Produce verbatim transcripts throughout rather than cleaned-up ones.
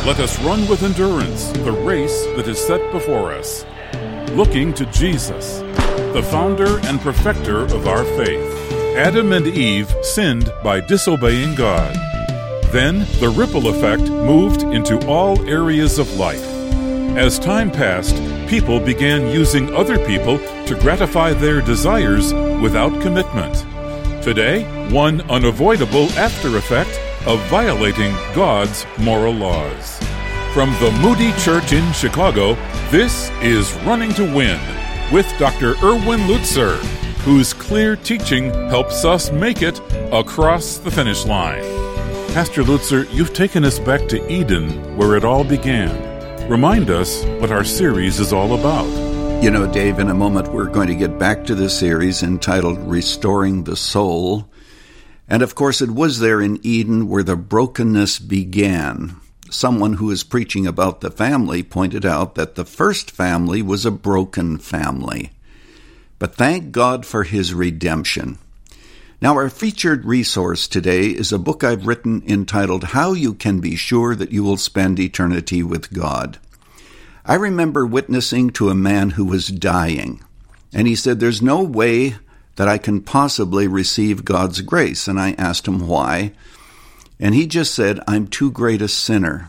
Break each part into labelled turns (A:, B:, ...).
A: Let us run with endurance the race that is set before us, looking to Jesus, the founder and perfecter of our faith. Adam and Eve sinned by disobeying God. Then the ripple effect moved into all areas of life. As time passed, people began using other people to gratify their desires without commitment. Today, one unavoidable after effect of violating God's moral laws. From the Moody Church in Chicago, this is Running to Win with Doctor Erwin Lutzer, whose clear teaching helps us make it across the finish line. Pastor Lutzer, you've taken us back to Eden, where it all began. Remind us what our series is all about.
B: You know, Dave, in a moment we're going to get back to the series entitled Restoring the Soul. And of course it was there in Eden where the brokenness began. Someone who is preaching about the family pointed out that the first family was a broken family. But thank God for his redemption. Now, our featured resource today is a book I've written entitled How You Can Be Sure That You Will Spend Eternity with God. I remember witnessing to a man who was dying, and he said, "There's no way that I can possibly receive God's grace." And I asked him why, and he just said, "I'm too great a sinner."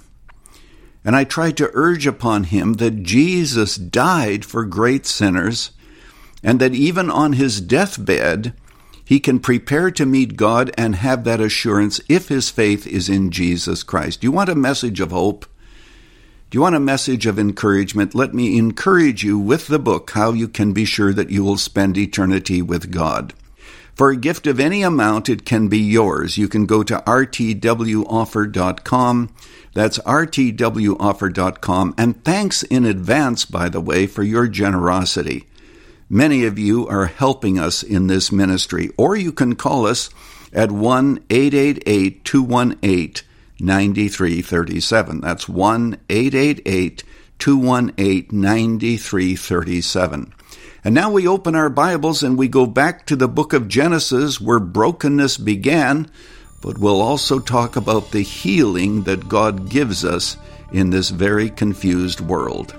B: And I tried to urge upon him that Jesus died for great sinners, and that even on his deathbed, he can prepare to meet God and have that assurance if his faith is in Jesus Christ. Do you want a message of hope? Do you want a message of encouragement? Let me encourage you with the book, How You Can Be Sure That You Will Spend Eternity with God. For a gift of any amount, it can be yours. You can go to r t w offer dot com. That's r t w offer dot com. And thanks in advance, by the way, for your generosity. Many of you are helping us in this ministry, or you can call us at one eight eight eight, two one eight, nine three three seven. That's one eight eight eight, two one eight, nine three three seven. And now we open our Bibles and we go back to the book of Genesis where brokenness began, but we'll also talk about the healing that God gives us in this very confused world.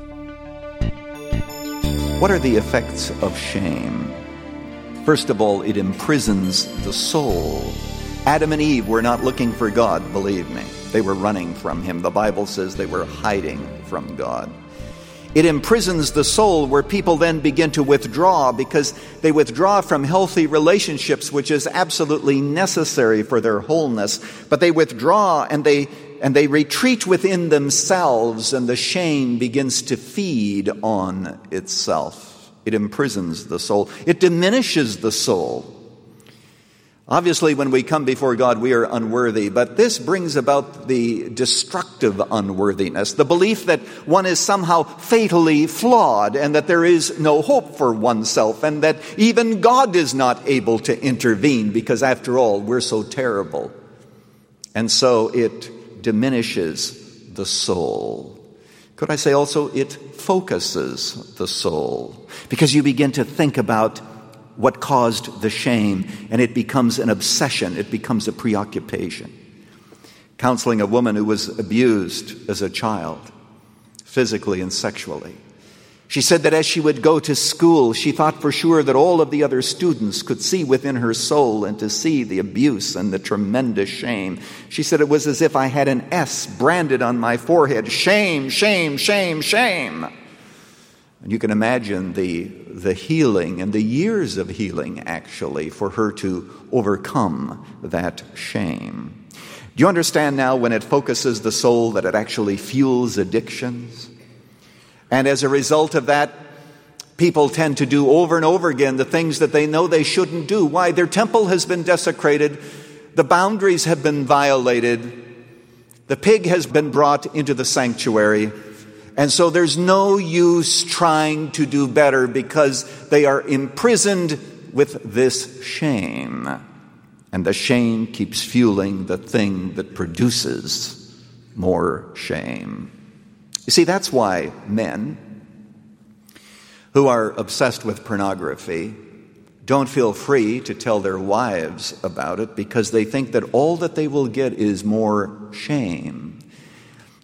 B: What are the effects of shame? First of all, it imprisons the soul. Adam and Eve were not looking for God, believe me. They were running from him. The Bible says they were hiding from God. It imprisons the soul where people then begin to withdraw because they withdraw from healthy relationships, which is absolutely necessary for their wholeness. But they withdraw and they and they retreat within themselves, and the shame begins to feed on itself. It imprisons the soul. It diminishes the soul. Obviously, when we come before God, we are unworthy, but this brings about the destructive unworthiness, the belief that one is somehow fatally flawed and that there is no hope for oneself and that even God is not able to intervene because, after all, we're so terrible. And so it diminishes the soul. Could I say also it focuses the soul? Because you begin to think about what caused the shame, and it becomes an obsession. It becomes a preoccupation. Counseling a woman who was abused as a child, physically and sexually. She said that as she would go to school, she thought for sure that all of the other students could see within her soul and to see the abuse and the tremendous shame. She said it was as if I had an S branded on my forehead. Shame, shame, shame, shame. And you can imagine the, the healing and the years of healing, actually, for her to overcome that shame. Do you understand now when it focuses the soul that it actually fuels addictions? And as a result of that, people tend to do over and over again the things that they know they shouldn't do. Why? Their temple has been desecrated. The boundaries have been violated. The pig has been brought into the sanctuary. And so there's no use trying to do better because they are imprisoned with this shame. And the shame keeps fueling the thing that produces more shame. You see, that's why men who are obsessed with pornography don't feel free to tell their wives about it because they think that all that they will get is more shame.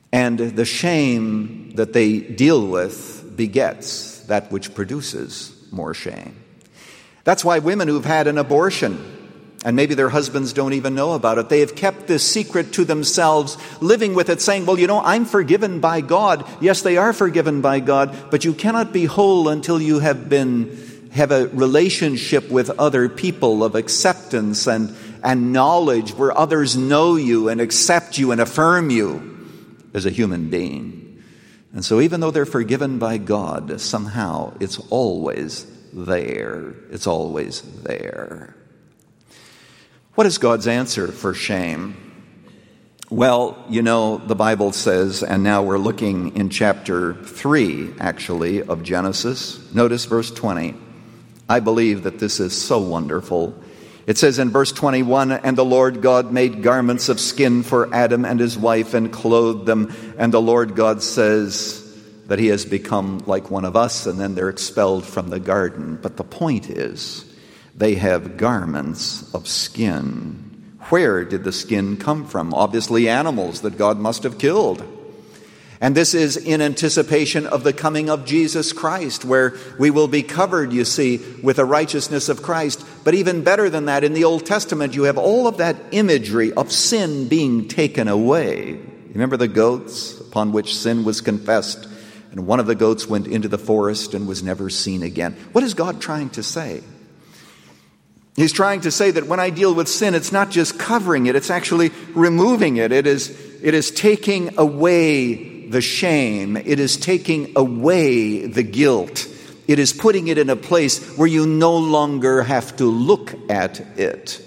B: And the shame that they deal with begets that which produces more shame. That's why women who've had an abortion, and maybe their husbands don't even know about it, they have kept this secret to themselves, living with it, saying, well, you know, I'm forgiven by God. Yes, they are forgiven by God, but you cannot be whole until you have been, have a relationship with other people of acceptance and, and knowledge where others know you and accept you and affirm you as a human being. And so even though they're forgiven by God, somehow it's always there. It's always there. What is God's answer for shame? Well, you know, the Bible says, and now we're looking in chapter three, actually, of Genesis. Notice verse twenty. I believe that this is so wonderful. It says in verse twenty-one, and the Lord God made garments of skin for Adam and his wife and clothed them. And the Lord God says that he has become like one of us, and then they're expelled from the garden. But the point is, they have garments of skin. Where did the skin come from? Obviously animals that God must have killed. And this is in anticipation of the coming of Jesus Christ, where we will be covered, you see, with the righteousness of Christ. But even better than that, in the Old Testament, you have all of that imagery of sin being taken away. Remember the goats upon which sin was confessed, and one of the goats went into the forest and was never seen again. What is God trying to say? He's trying to say that when I deal with sin, it's not just covering it, it's actually removing it. It is, it is taking away the shame. It is taking away the guilt. It is putting it in a place where you no longer have to look at it.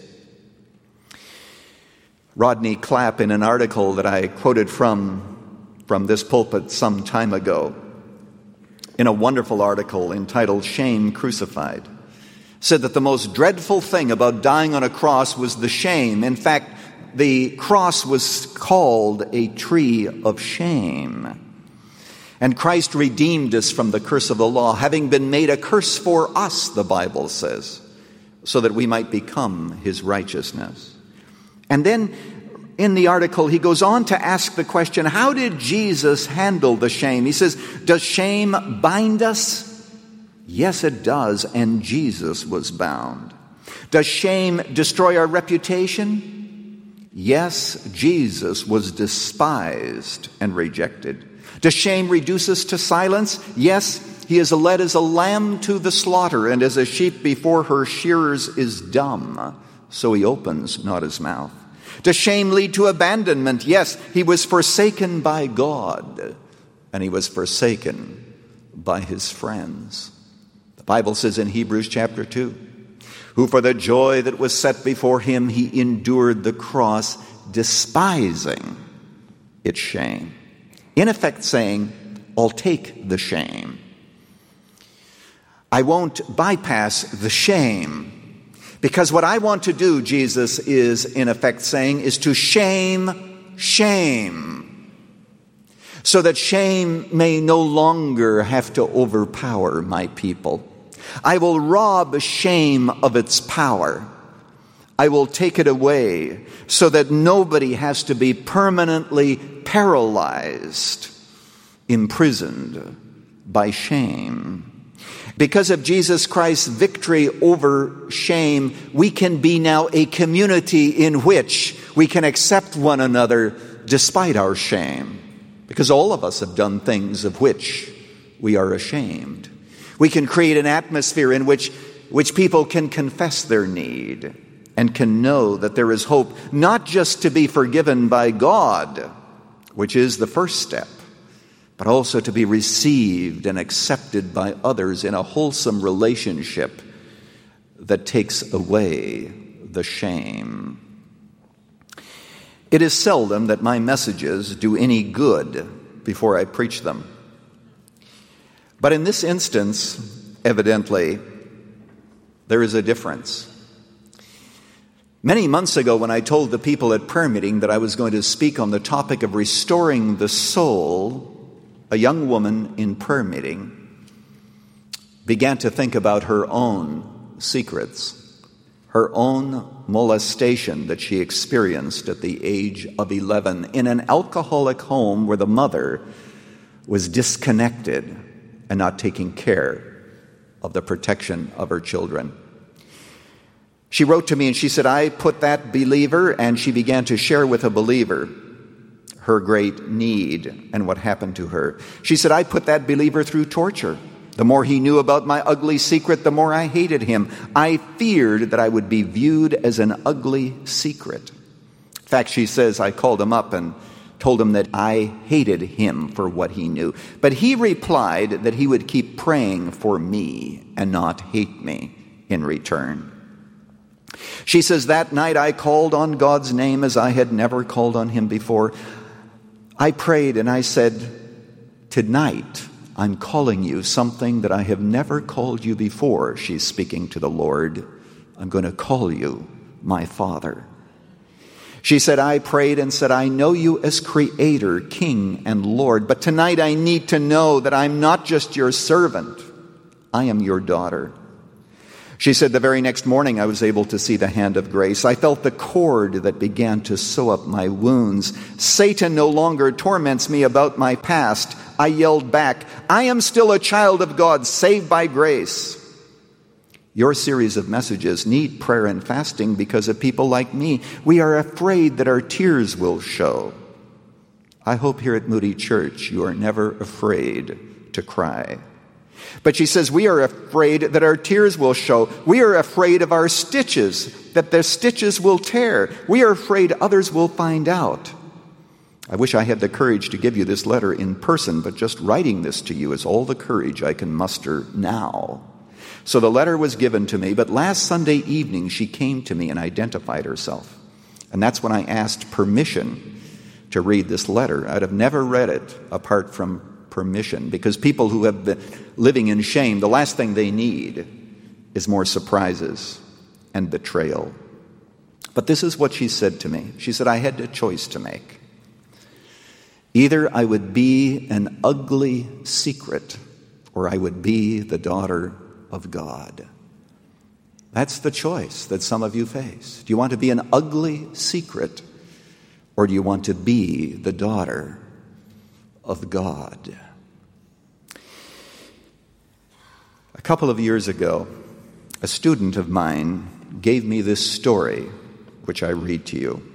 B: Rodney Clapp, in an article that I quoted from, from this pulpit some time ago, in a wonderful article entitled Shame Crucified, said that the most dreadful thing about dying on a cross was the shame. In fact, the cross was called a tree of shame. And Christ redeemed us from the curse of the law, having been made a curse for us, the Bible says, so that we might become his righteousness. And then in the article, he goes on to ask the question, how did Jesus handle the shame? He says, does shame bind us? Yes, it does, and Jesus was bound. Does shame destroy our reputation? Yes, Jesus was despised and rejected. Does shame reduce us to silence? Yes, he is led as a lamb to the slaughter, and as a sheep before her shearers is dumb, so he opens not his mouth. Does shame lead to abandonment? Yes, he was forsaken by God, and he was forsaken by his friends. The Bible says in Hebrews chapter two, who for the joy that was set before him, he endured the cross, despising its shame. In effect saying, I'll take the shame. I won't bypass the shame. Because what I want to do, Jesus is in effect saying, is to shame shame. So that shame may no longer have to overpower my people. I will rob shame of its power. I will take it away so that nobody has to be permanently paralyzed, imprisoned by shame. Because of Jesus Christ's victory over shame, we can be now a community in which we can accept one another despite our shame. Because all of us have done things of which we are ashamed. We can create an atmosphere in which, which people can confess their need and can know that there is hope, not just to be forgiven by God, which is the first step, but also to be received and accepted by others in a wholesome relationship that takes away the shame. It is seldom that my messages do any good before I preach them. But in this instance, evidently, there is a difference. Many months ago, when I told the people at prayer meeting that I was going to speak on the topic of restoring the soul, a young woman in prayer meeting began to think about her own secrets, her own molestation that she experienced at the age of eleven in an alcoholic home where the mother was disconnected and not taking care of the protection of her children. She wrote to me and she said, I put that believer, and she began to share with a believer her great need and what happened to her. She said, I put that believer through torture. The more he knew about my ugly secret, the more I hated him. I feared that I would be viewed as an ugly secret. In fact, she says, I called him up and told him that I hated him for what he knew. But he replied that he would keep praying for me and not hate me in return. She says, that night I called on God's name as I had never called on him before. I prayed and I said, tonight I'm calling you something that I have never called you before. She's speaking to the Lord. I'm going to call you my Father. She said, I prayed and said, I know you as Creator, King, and Lord, but tonight I need to know that I'm not just your servant. I am your daughter. She said, the very next morning I was able to see the hand of grace. I felt the cord that began to sew up my wounds. Satan no longer torments me about my past. I yelled back, I am still a child of God, saved by grace. Your series of messages need prayer and fasting because of people like me. We are afraid that our tears will show. I hope here at Moody Church you are never afraid to cry. But she says, we are afraid that our tears will show. We are afraid of our stitches, that their stitches will tear. We are afraid others will find out. I wish I had the courage to give you this letter in person, but just writing this to you is all the courage I can muster now. So the letter was given to me, but last Sunday evening she came to me and identified herself. And that's when I asked permission to read this letter. I'd have never read it apart from permission, because people who have been living in shame, the last thing they need is more surprises and betrayal. But this is what she said to me. She said, I had a choice to make. Either I would be an ugly secret, or I would be the daughter of God. That's the choice that some of you face. Do you want to be an ugly secret, or do you want to be the daughter of God? A couple of years ago, a student of mine gave me this story, which I read to you.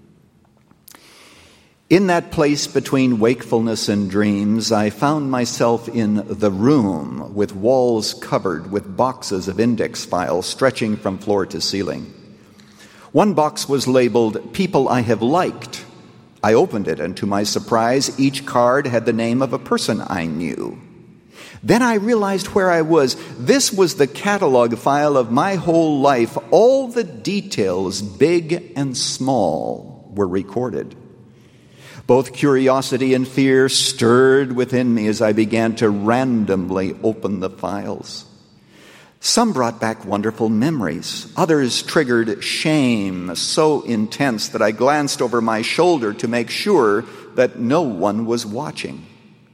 B: In that place between wakefulness and dreams, I found myself in the room with walls covered with boxes of index files stretching from floor to ceiling. One box was labeled, People I Have Liked. I opened it, and to my surprise, each card had the name of a person I knew. Then I realized where I was. This was the catalog file of my whole life. All the details, big and small, were recorded. Both curiosity and fear stirred within me as I began to randomly open the files. Some brought back wonderful memories. Others triggered shame so intense that I glanced over my shoulder to make sure that no one was watching.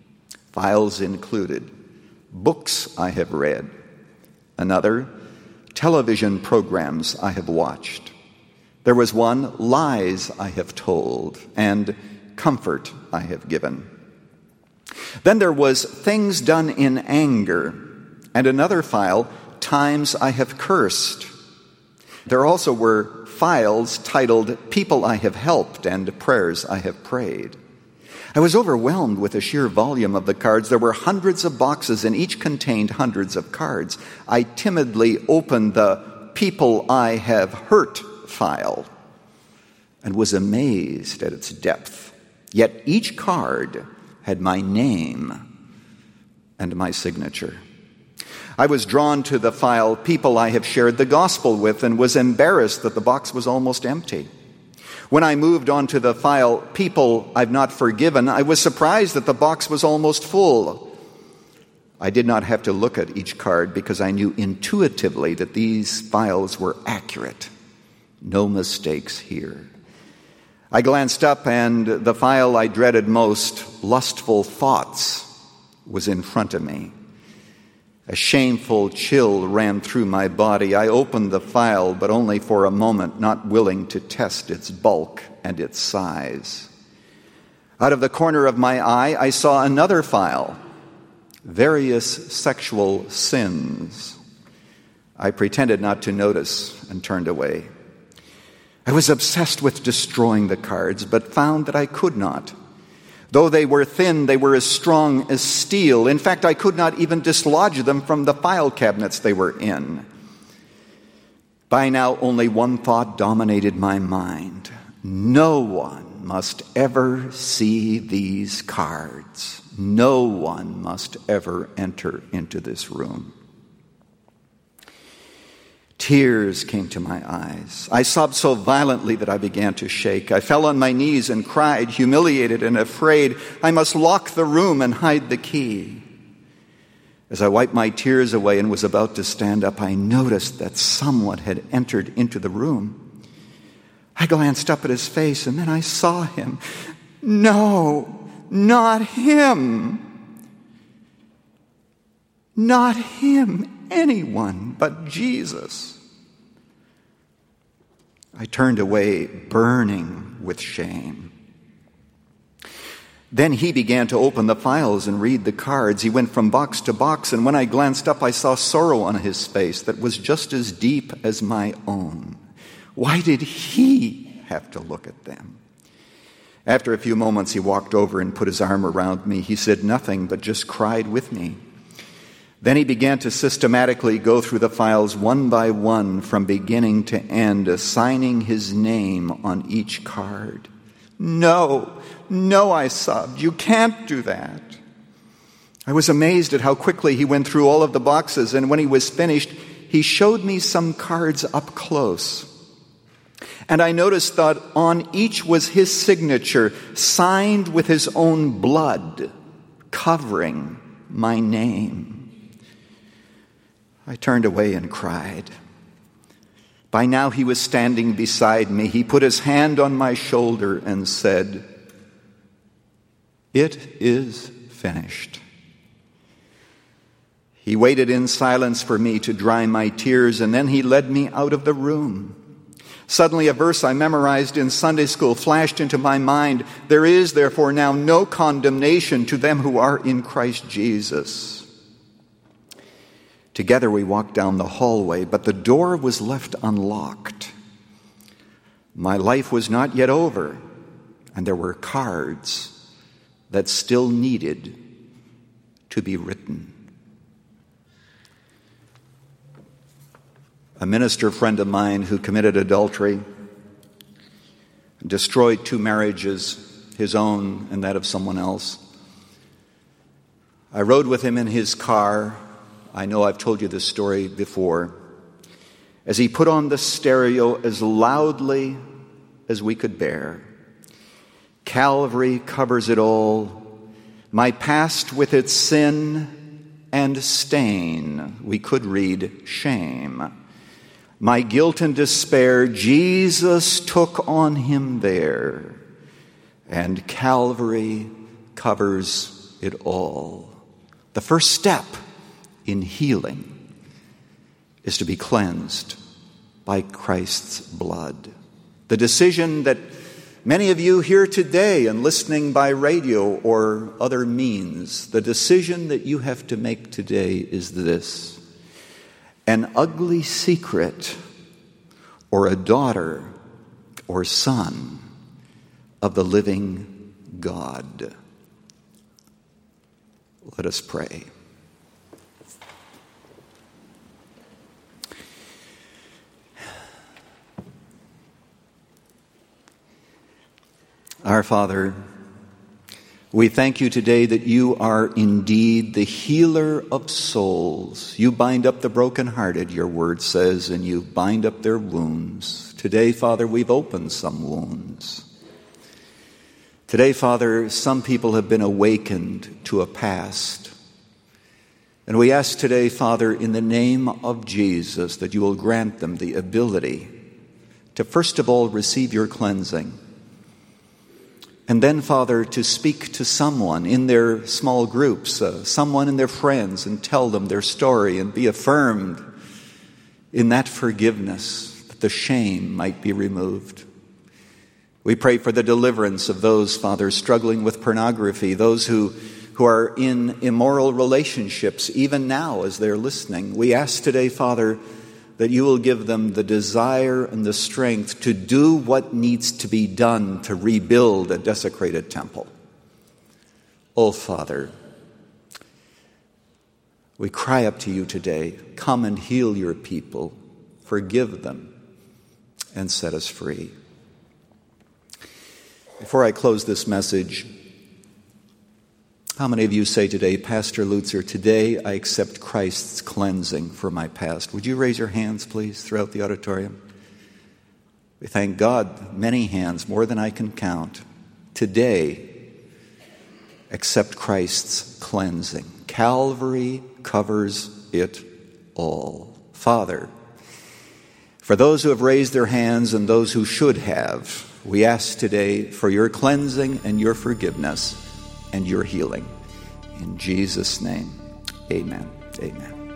B: Files included books I have read, another, television programs I have watched. There was one, lies I have told, and comfort I have given. Then there was things done in anger, and another file, times I have cursed. There also were files titled People I Have Helped and Prayers I Have Prayed. I was overwhelmed with the sheer volume of the cards. There were hundreds of boxes, and each contained hundreds of cards. I timidly opened the People I Have Hurt file and was amazed at its depth. Yet each card had my name and my signature. I was drawn to the file People I Have Shared the Gospel with and was embarrassed that the box was almost empty. When I moved on to the file People I've Not Forgiven, I was surprised that the box was almost full. I did not have to look at each card because I knew intuitively that these files were accurate. No mistakes here. I glanced up, and the file I dreaded most, Lustful Thoughts, was in front of me. A shameful chill ran through my body. I opened the file, but only for a moment, not willing to test its bulk and its size. Out of the corner of my eye, I saw another file, various sexual sins. I pretended not to notice and turned away. I was obsessed with destroying the cards, but found that I could not. Though they were thin, they were as strong as steel. In fact, I could not even dislodge them from the file cabinets they were in. By now, only one thought dominated my mind. No one must ever see these cards. No one must ever enter into this room. Tears came to my eyes. I sobbed so violently that I began to shake. I fell on my knees and cried, humiliated and afraid. I must lock the room and hide the key. As I wiped my tears away and was about to stand up, I noticed that someone had entered into the room. I glanced up at his face, and then I saw him. No, not him. Not him. Anyone but Jesus. I turned away, burning with shame. Then he began to open the files and read the cards. He went from box to box, and when I glanced up, I saw sorrow on his face that was just as deep as my own. Why did he have to look at them? After a few moments, he walked over and put his arm around me. He said nothing, but just cried with me. Then he began to systematically go through the files one by one from beginning to end, assigning his name on each card. No, no, I sobbed. You can't do that. I was amazed at how quickly he went through all of the boxes, and when he was finished, he showed me some cards up close. And I noticed that on each was his signature, signed with his own blood, covering my name. I turned away and cried. By now he was standing beside me. He put his hand on my shoulder and said, "It is finished." He waited in silence for me to dry my tears, and then he led me out of the room. Suddenly a verse I memorized in Sunday school flashed into my mind. There is therefore now no condemnation to them who are in Christ Jesus. Together we walked down the hallway, but the door was left unlocked. My life was not yet over, and there were cards that still needed to be written. A minister friend of mine who committed adultery, destroyed two marriages, his own and that of someone else. I rode with him in his car. I know I've told you this story before. As he put on the stereo as loudly as we could bear. Calvary covers it all. My past with its sin and stain. We could read shame. My guilt and despair, Jesus took on him there. And Calvary covers it all. The first step in healing is to be cleansed by Christ's blood. The decision that many of you here today and listening by radio or other means, the decision that you have to make today is this: an ugly secret or a daughter or son of the living God. Let us pray. Our Father, we thank you today that you are indeed the healer of souls. You bind up the brokenhearted, your word says, and you bind up their wounds. Today, Father, we've opened some wounds. Today, Father, some people have been awakened to a past. And we ask today, Father, in the name of Jesus, that you will grant them the ability to, first of all, receive your cleansing, And then, Father, to speak to someone in their small groups, uh, someone in their friends, and tell them their story and be affirmed in that forgiveness, that the shame might be removed. We pray for the deliverance of those, Father, struggling with pornography, those who, who are in immoral relationships, even now as they're listening. We ask today, Father, that you will give them the desire and the strength to do what needs to be done to rebuild a desecrated temple. Oh, Father, we cry up to you today, come and heal your people, forgive them, and set us free. Before I close this message, how many of you say today, Pastor Lutzer, today I accept Christ's cleansing for my past? Would you raise your hands, please, throughout the auditorium? We thank God, many hands, more than I can count. Today, accept Christ's cleansing. Calvary covers it all. Father, for those who have raised their hands and those who should have, we ask today for your cleansing and your forgiveness and your healing. In Jesus' name, amen. Amen.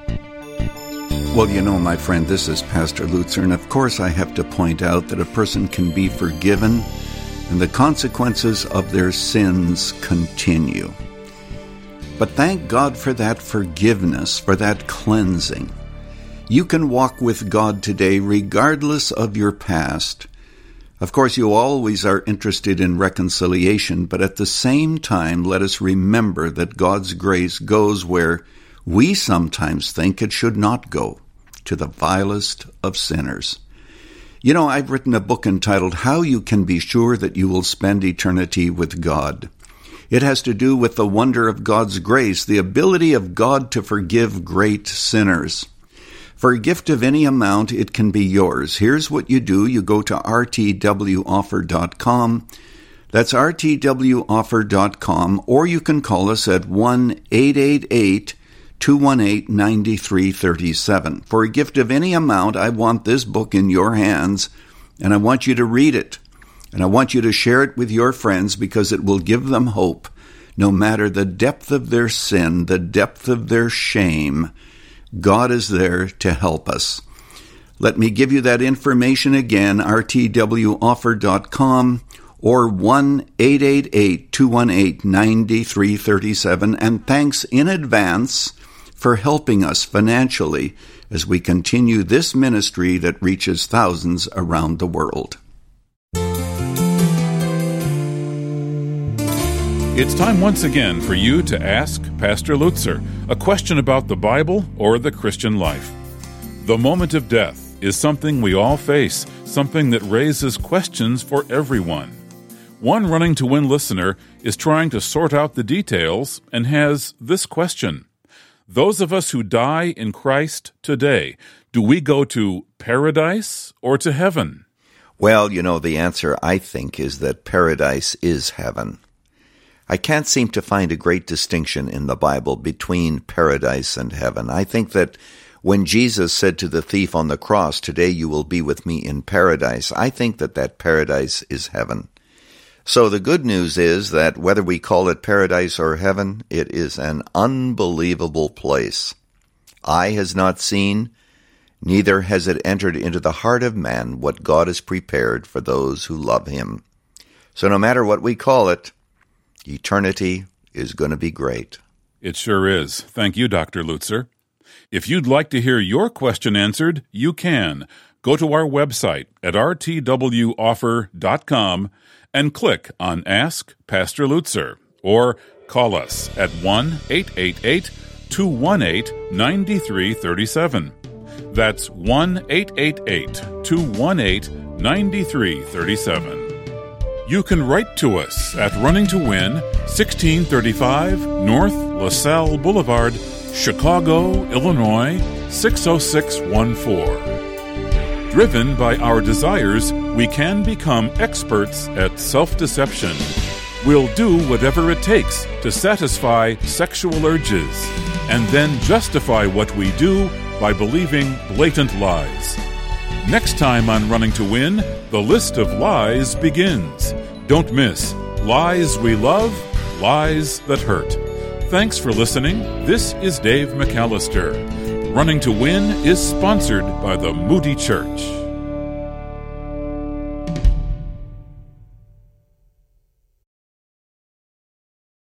C: Well, you know, my friend, this is Pastor Lutzer, and of course I have to point out that a person can be forgiven and the consequences of their sins continue. But thank God for that forgiveness, for that cleansing. You can walk with God today regardless of your past. Of course, you always are interested in reconciliation, but at the same time, let us remember that God's grace goes where we sometimes think it should not go, to the vilest of sinners. You know, I've written a book entitled How You Can Be Sure That You Will Spend Eternity with God. It has to do with the wonder of God's grace, the ability of God to forgive great sinners. For a gift of any amount, it can be yours. Here's what you do. You go to r t w offer dot com. That's r t w offer dot com. Or you can call us at one eight eight eight, two one eight, nine three three seven. For a gift of any amount, I want this book in your hands, and I want you to read it. And I want you to share it with your friends because it will give them hope. No matter the depth of their sin, the depth of their shame, God is there to help us. Let me give you that information again, r t w offer dot com or one eight eight eight, two one eight, nine three three seven. And thanks in advance for helping us financially as we continue this ministry that reaches thousands around the world.
A: It's time once again for you to ask Pastor Lutzer a question about the Bible or the Christian life. The moment of death is something we all face, something that raises questions for everyone. One Running to Win listener is trying to sort out the details and has this question. Those of us who die in Christ today, do we go to paradise or to heaven?
C: Well, you know, the answer, I think, is that paradise is heaven. I can't seem to find a great distinction in the Bible between paradise and heaven. I think that when Jesus said to the thief on the cross, "Today you will be with me in paradise," I think that that paradise is heaven. So the good news is that whether we call it paradise or heaven, it is an unbelievable place. Eye has not seen, neither has it entered into the heart of man what God has prepared for those who love him. So no matter what we call it, eternity is going to be great.
A: It sure is. Thank you, Doctor Lutzer. If you'd like to hear your question answered, you can. Go to our website at r t w offer dot com and click on Ask Pastor Lutzer, or call us at one eight eight eight, two one eight, nine three three seven. That's one eight eight eight, two one eight, nine three three seven. You can write to us at Running to Win, sixteen thirty-five North LaSalle Boulevard, Chicago, Illinois, six oh six one four. Driven by our desires, we can become experts at self-deception. We'll do whatever it takes to satisfy sexual urges, and then justify what we do by believing blatant lies. Next time on Running to Win, the list of lies begins. Don't miss Lies we love, lies that hurt. Thanks for listening. This is Dave McAllister. Running to Win is sponsored by the Moody Church.